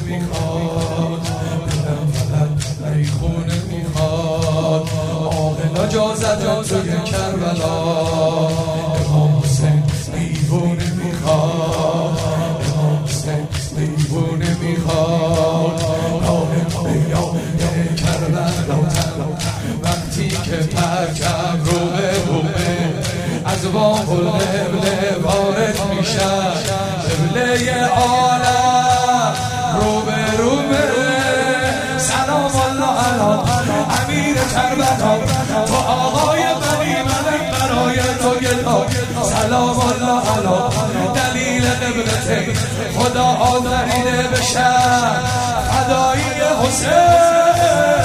میخواد، دلم فقط میخونه میخواد. عاقلا جا زدن توی کربلا، امام حسین دیوونه میخواد، امام حسین دیوونه میخواد. راه بیام کربلا وقتی که پرچم رو به بومه از بام القبله وارد میشن، قبله عالم رو به رومه. سلام الله علی امیر کربلا، تو آقای بنی من برای تو گدا. سلام الله علی دلیل قبلته، خدا آفریده بشن فدایی حسین.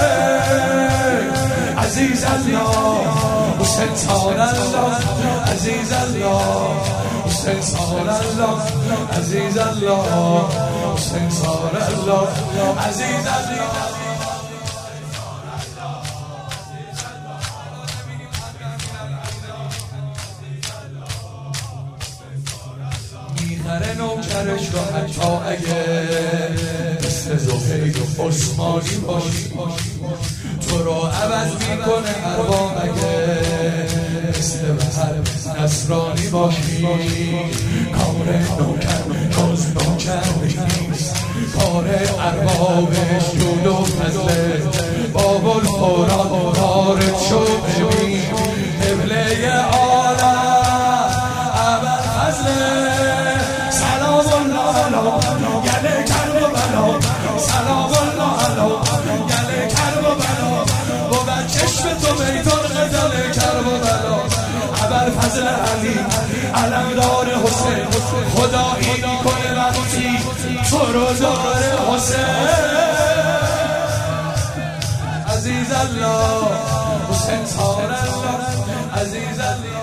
عزیز الله حسین سال الله، عزیز الله حسین سال الله، عزیز الله حسین سال الله، عزیز الله. میخره نوکرش رو حتی اگه مثل زهیر و عثمانی باشی، تو رو عوض میکنه ارباب اگه مثل هر نصرانی باشی. کار نوکر جز نوکر نیست، کار اربابش جود و فضله. باب الفرات وارد شد ببین، قبله عالم ابوالفضل. سلام الله علی گله کربلا، سلام الله علی گله کربلا. بود چشم تو میدان غزل کربلا، ابوالفضل علی علمدار حسین. خدایی میکنه وقتی تو رو داره حسین. عزیز الله حسین سال الله، عزیز الله.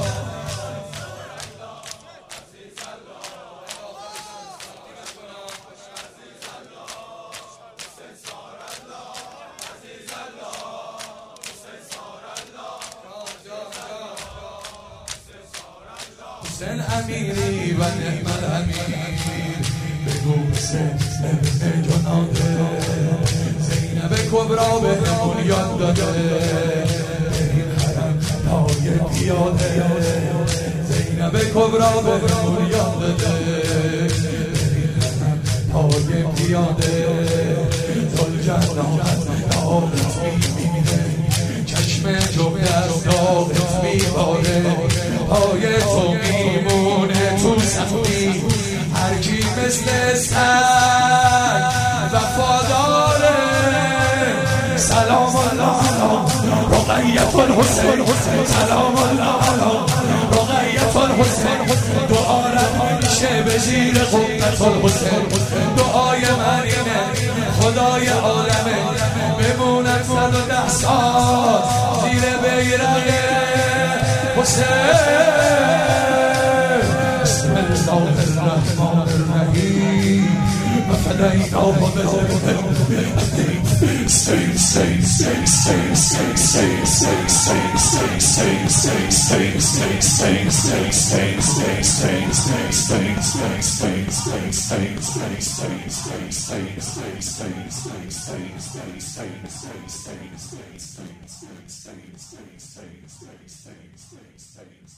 حسین امیری و نعم الامیر، بگو حسین ابن جناده. زینب کبرا به همون یاد داده، این حرم پای پیاده. زینب کبرا به همون یاد داده، این حرم پای پیاده. ذوالجلال داغت میبینه، چشم جمعه از داغت میباره. پای تو میمونه تو سختی، هر کی مثل سگ وفاداره. سلام الله علی رقیة الحسین، سلام الله علی رقیة الحسین. دعا میشه به زیر قبة الحسین، دعای من اینه خدای عالمه بموند 110 سال زیر بیرق حسین. بسم الله الرحمن الرحیم و فدیناه بذبح الدین. Stay.